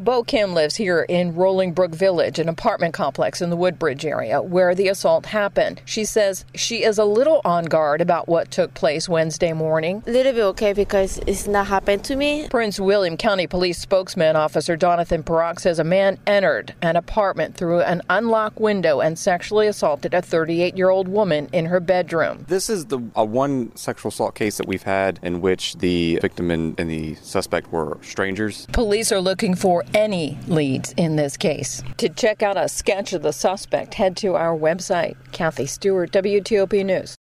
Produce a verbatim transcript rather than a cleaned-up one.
Bo Kim lives here in Rolling Brook Village, an apartment complex in the Woodbridge area where the assault happened. She says she is a little on guard about what took place Wednesday morning. A little bit okay because it's not happened to me. Prince William County Police spokesman Officer Jonathan Parak says a man entered an apartment through an unlocked window and sexually assaulted a thirty-eight-year-old woman in her bedroom. This is the uh, one sexual assault case that we've had in which the victim and, and the suspect were strangers. Police are looking for any leads in this case. To check out a sketch of the suspect, head to our website. Kathy Stewart, W T O P News.